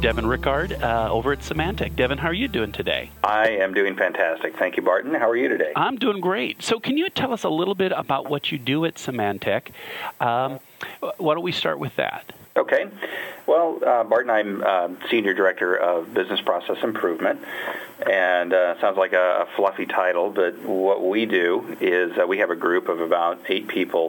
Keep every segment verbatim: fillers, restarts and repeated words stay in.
Devin Rickard uh, over at Symantec. Devin, how are you doing today? I am doing fantastic. Thank you, Barton. How are you today? I'm doing great. So can you tell us a little bit about what you do at Symantec? Um, why don't we start with that? Okay. Well, uh, Barton, I'm uh, Senior Director of Business Process Improvement, and uh, sounds like a, a fluffy title, but what we do is uh, we have a group of about eight people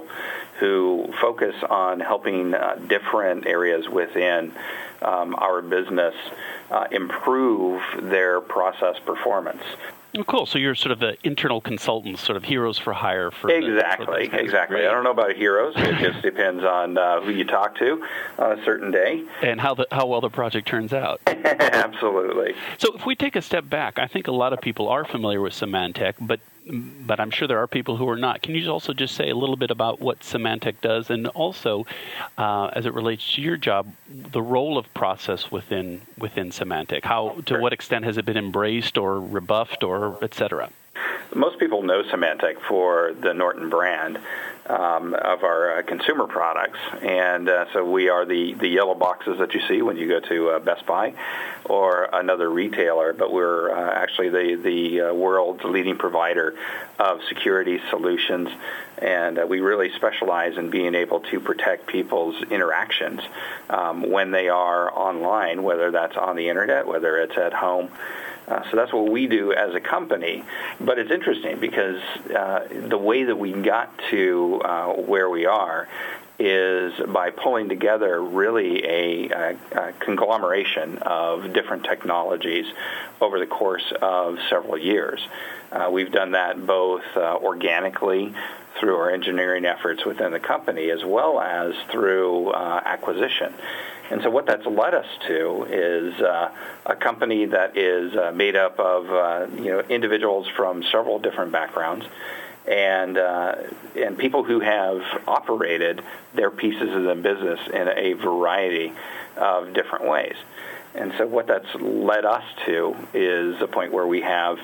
who focus on helping uh, different areas within um, our business uh, improve their process performance. Oh, cool. So you're sort of the internal consultants, sort of heroes for hire. For exactly, the, for exactly. Great. I don't know about heroes. It just depends on uh, who you talk to on a certain day. And how the, how well the project turns out. Absolutely. So if we take a step back, I think a lot of people are familiar with Symantec, but but I'm sure there are people who are not. Can you also just say a little bit about what Symantec does, and also, uh, as it relates to your job, the role of process within within Symantec? How, to what extent has it been embraced or rebuffed, or et cetera? Most people know Symantec for the Norton brand um, of our uh, consumer products, and uh, so we are the, the yellow boxes that you see when you go to uh, Best Buy or another retailer, but we're uh, actually the, the uh, world's leading provider of security solutions, and uh, we really specialize in being able to protect people's interactions um, when they are online, whether that's on the internet, whether it's at home. Uh, so that's what we do as a company. But it's interesting because uh, the way that we got to uh, where we are is by pulling together really a, a, a conglomeration of different technologies over the course of several years. Uh, we've done that both uh, organically through our engineering efforts within the company as well as through uh, acquisition. And so what that's led us to is uh, a company that is uh, made up of uh, you know individuals from several different backgrounds, and uh, and people who have operated their pieces of the business in a variety of different ways. And so what that's led us to is a point where we have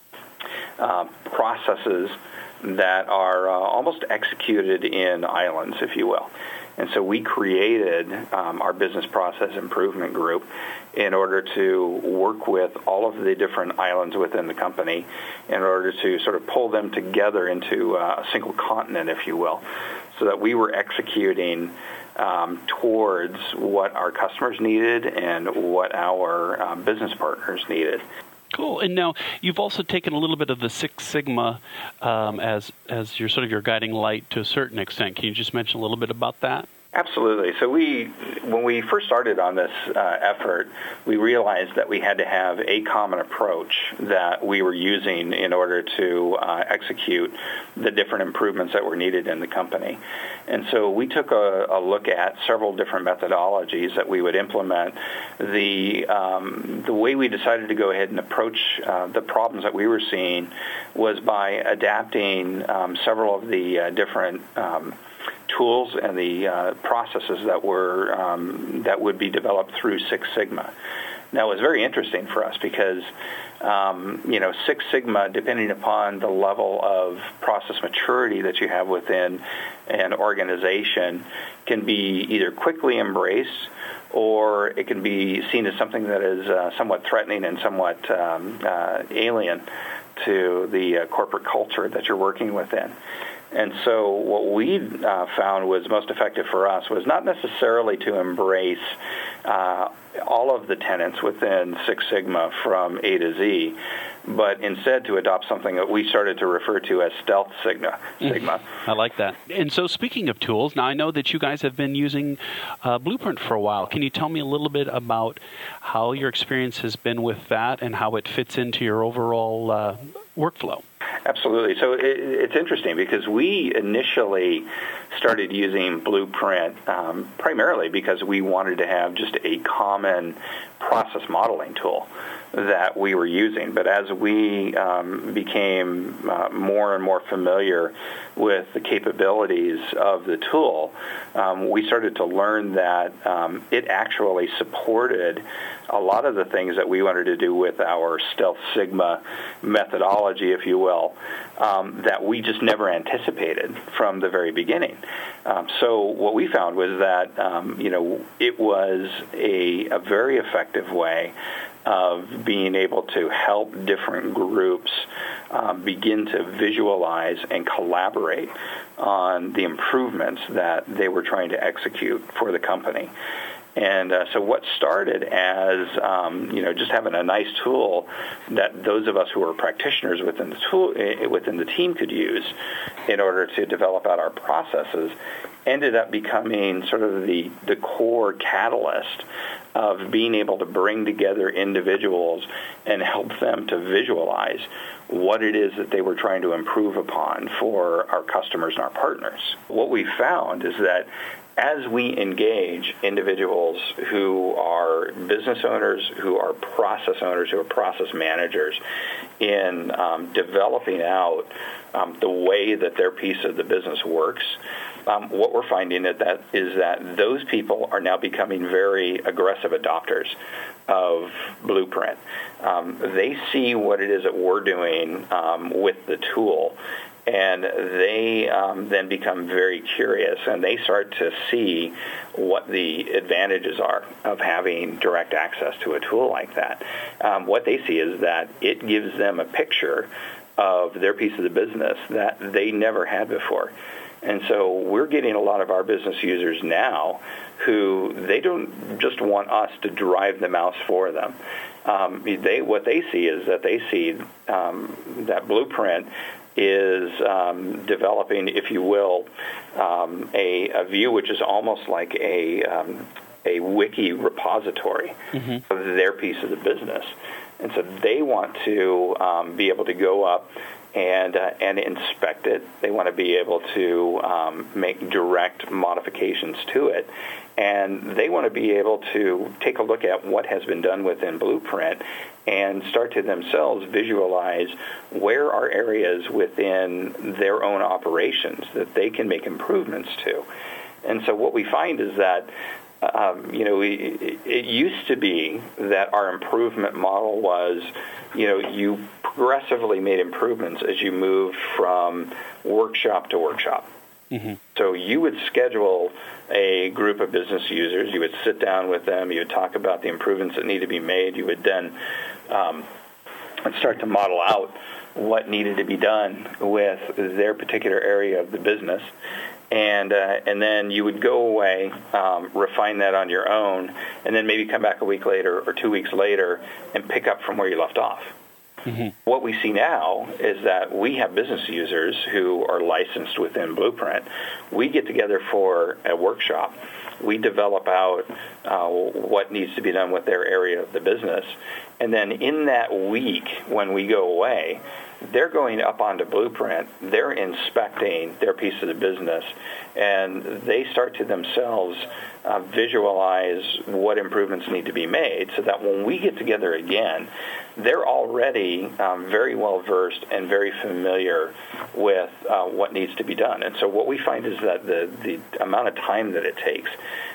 uh, processes that are uh, almost executed in islands, if you will. And so we created um, our business process improvement group in order to work with all of the different islands within the company in order to sort of pull them together into uh, a single continent, if you will, so that we were executing um, towards what our customers needed and what our um, business partners needed. Cool. And now you've also taken a little bit of the Six Sigma um, as as your sort of your guiding light to a certain extent. Can you just mention a little bit about that? Absolutely. So we, when we first started on this uh, effort, we realized that we had to have a common approach that we were using in order to uh, execute the different improvements that were needed in the company. And so we took a, a look at several different methodologies that we would implement. The um, the way we decided to go ahead and approach uh, the problems that we were seeing was by adapting um, several of the uh, different um, tools and the uh, processes that were um, that would be developed through Six Sigma. Now, it was very interesting for us because um, you know Six Sigma, depending upon the level of process maturity that you have within an organization, can be either quickly embraced or it can be seen as something that is uh, somewhat threatening and somewhat um, uh, alien to the uh, corporate culture that you're working within. And so what we uh, found was most effective for us was not necessarily to embrace uh, all of the tenets within Six Sigma from A to Z, but instead to adopt something that we started to refer to as Stealth Sigma. Sigma. I like that. And so speaking of tools, now I know that you guys have been using uh, Blueprint for a while. Can you tell me a little bit about how your experience has been with that and how it fits into your overall uh, workflow? Absolutely. So it, it's interesting because we initially started using Blueprint um, primarily because we wanted to have just a common process modeling tool that we were using. But as we um, became uh, more and more familiar with the capabilities of the tool, um, we started to learn that um, it actually supported a lot of the things that we wanted to do with our Stealth Sigma methodology, if you will, um, that we just never anticipated from the very beginning. Um, so what we found was that, um, you know, it was a, a very effective way of being able to help different groups um, begin to visualize and collaborate on the improvements that they were trying to execute for the company. And uh, so what started as, um, you know, just having a nice tool that those of us who are practitioners within the tool, within the team could use in order to develop out our processes ended up becoming sort of the, the core catalyst of being able to bring together individuals and help them to visualize what it is that they were trying to improve upon for our customers and our partners. What we found is that as we engage individuals who are business owners, who are process owners, who are process managers in um, developing out um, the way that their piece of the business works, um, what we're finding that that is that those people are now becoming very aggressive adopters of Blueprint. Um, they see what it is that we're doing um, with the tool, and they um, then become very curious, and they start to see what the advantages are of having direct access to a tool like that. Um, what they see is that it gives them a picture of their piece of the business that they never had before. And so we're getting a lot of our business users now who they don't just want us to drive the mouse for them. Um, they what they see is that they see um, that Blueprint is um, developing, if you will, um, a, a view which is almost like a um, a wiki repository mm-hmm. of their piece of the business. And so they want to um, be able to go up and uh, and inspect it. They want to be able to um, make direct modifications to it. And they want to be able to take a look at what has been done within Blueprint and start to themselves visualize where are areas within their own operations that they can make improvements to. And so what we find is that Um, you know, it, it used to be that our improvement model was, you know, you progressively made improvements as you moved from workshop to workshop. Mm-hmm. So you would schedule a group of business users. You would sit down with them. You would talk about the improvements that need to be made. You would then um, start to model out what needed to be done with their particular area of the business. And uh, and then you would go away, um, refine that on your own, and then maybe come back a week later or two weeks later and pick up from where you left off. Mm-hmm. What we see now is that we have business users who are licensed within Blueprint. We get together for a workshop. We develop out uh, what needs to be done with their area of the business. And then in that week, when we go away, they're going up onto Blueprint, they're inspecting their piece of the business, and they start to themselves uh, visualize what improvements need to be made so that when we get together again, they're already um, very well versed and very familiar with uh, what needs to be done. And so what we find is that the, the amount of time that it takes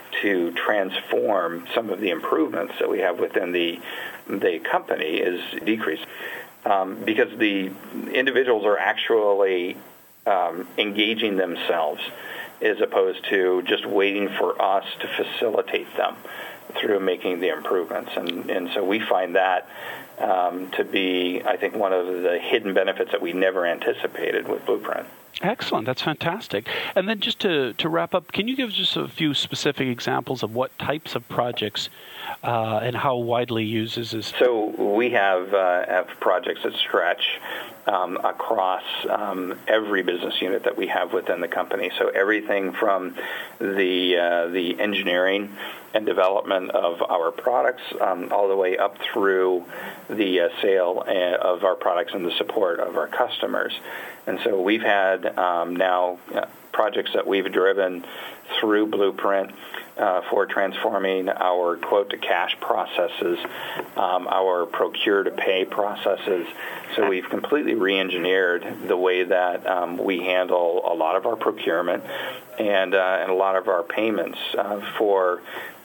to transform some of the improvements that we have within the, the company is decreased. Um, because the individuals are actually um, engaging themselves as opposed to just waiting for us to facilitate them through making the improvements. And, and so we find that um, to be, I think, one of the hidden benefits that we never anticipated with Blueprint. Excellent. That's fantastic. And then just to, to wrap up, can you give just a few specific examples of what types of projects uh, and how widely used is this? So we have, uh, have projects that stretch um, across um, every business unit that we have within the company. So everything from the uh, the engineering and development of our products um, all the way up through the uh, sale of our products and the support of our customers. And so we've had um, now uh, projects that we've driven through Blueprint uh, for transforming our quote-to-cash processes, um, our procure-to-pay processes. So we've completely re-engineered the way that um, we handle a lot of our procurement and, uh, and a lot of our payments uh, for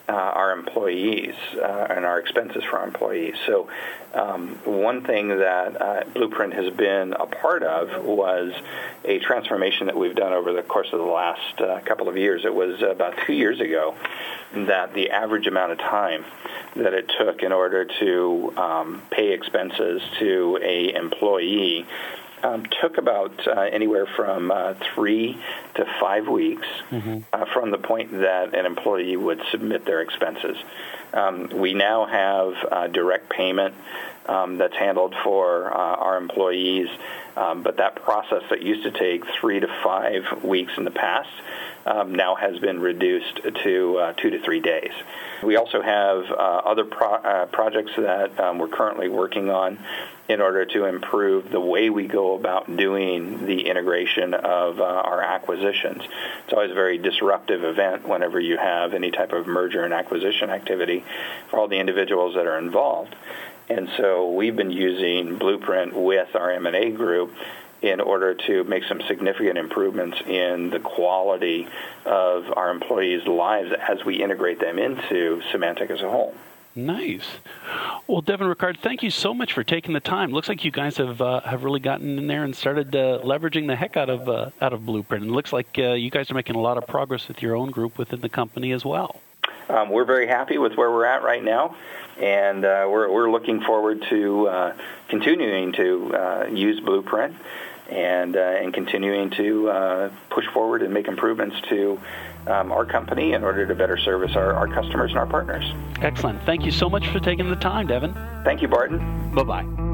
uh, our employees uh, and our expenses for our employees. So um, one thing that uh, Blueprint has been a part of was a transformation that we've done over the course of the last uh, couple of years. It was about two years ago that the average amount of time that it took in order to um, pay expenses to a employee Um, took about uh, anywhere from uh, three to five weeks mm-hmm. uh, from the point that an employee would submit their expenses. Um, we now have uh, direct payment um, that's handled for uh, our employees, um, but that process that used to take three to five weeks in the past um, now has been reduced to uh, two to three days. We also have uh, other pro- uh, projects that um, we're currently working on in order to improve the way we go about doing the integration of uh, our acquisitions. It's always a very disruptive event whenever you have any type of merger and acquisition activity for all the individuals that are involved. And so we've been using Blueprint with our M and A group in order to make some significant improvements in the quality of our employees' lives as we integrate them into Symantec as a whole. Nice. Well, Devin Rickard, thank you so much for taking the time. Looks like you guys have uh, have really gotten in there and started uh, leveraging the heck out of uh, out of Blueprint. And it looks like uh, you guys are making a lot of progress with your own group within the company as well. Um, we're very happy with where we're at right now, and uh, we're we're looking forward to uh, continuing to uh, use Blueprint and uh, and continuing to uh, push forward and make improvements to um, our company in order to better service our, our customers and our partners. Excellent. Thank you so much for taking the time, Devin. Thank you, Barton. Bye-bye.